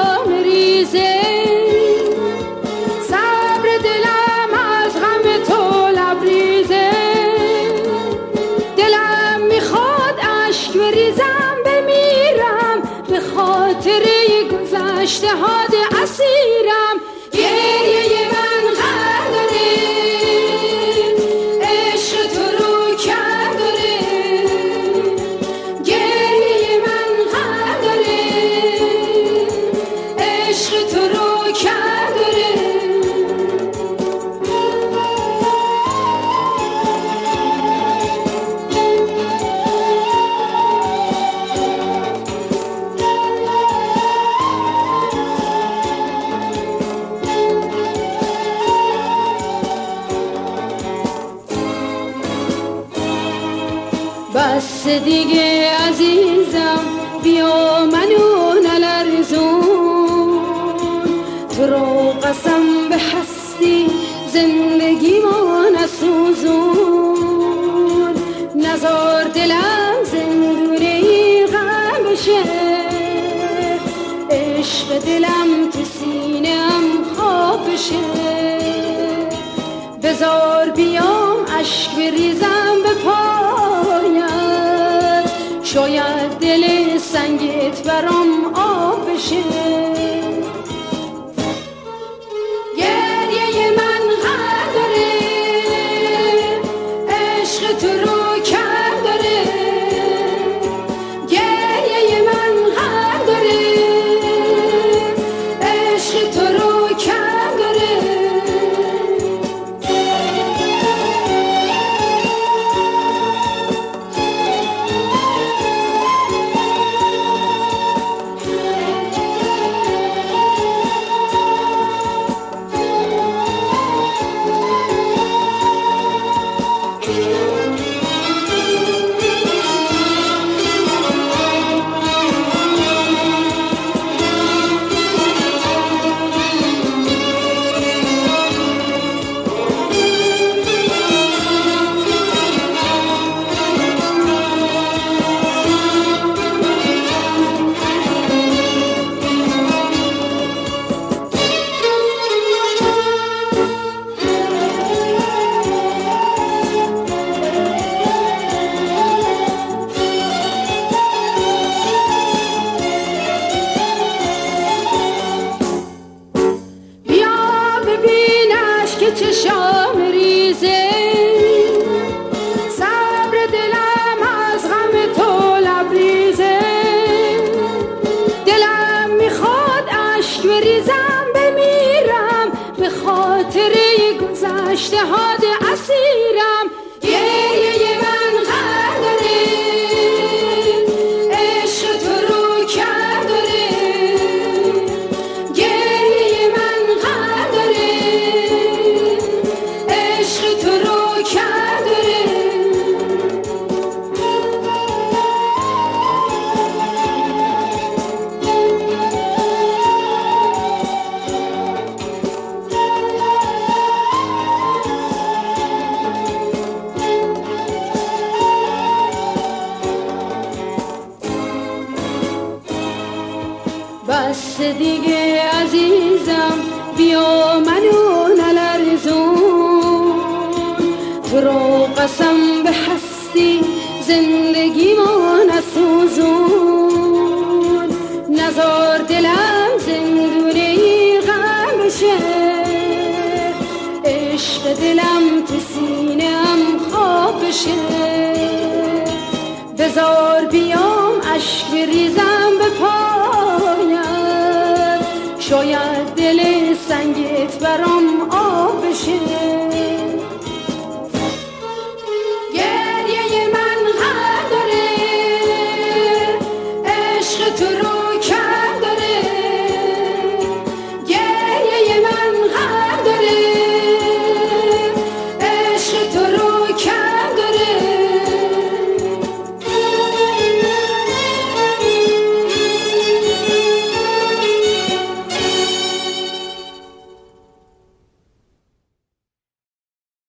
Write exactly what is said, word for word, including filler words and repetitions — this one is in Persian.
چشام ریزه، صبر دلم از غم تو لبریزه. دلم میخواد اشک بریزم بمیرم، به خاطر گذشته هات اسیرم. گریه من غم داره، عشق تو رو کم داره. گریه من غم داره، عشق تو رو کم داره. بس دیگه عزیزم، بیا منو نلرزون. تو رو قسم به هستی زندگی ما نسوزون. نزار دلم زندونه غم بشه، عشق دلم تو سینه‌ام خواب بشه. بزار بیام اشک بریزم به پایت، شاید دل سنگت برام آب بشه. گریه من غم داره، عشق تو رو کم داره. گریه من غم داره، عشق تو رو کم داره. چشام ریزه، صبر دلم از غم تو لبریزه. دلم میخواد اشک بریزم بمیرم، به خاطر گذشته هات اسیرم. گریه من غم داره، عشق تو رو کم داره. گریه من غم داره، عشق تو رو کم داره. بس دیگه عزیزم، بیا منو نلرزون. تو رو قسم به هستی زندگی ما نسوزون. نزار دلم زندونه غم بشه، عشق دلم تو سینه‌ام خواب بشه. بزار بیام اشک بریزم به پایت، شاید دل سنگت برام آب بشه.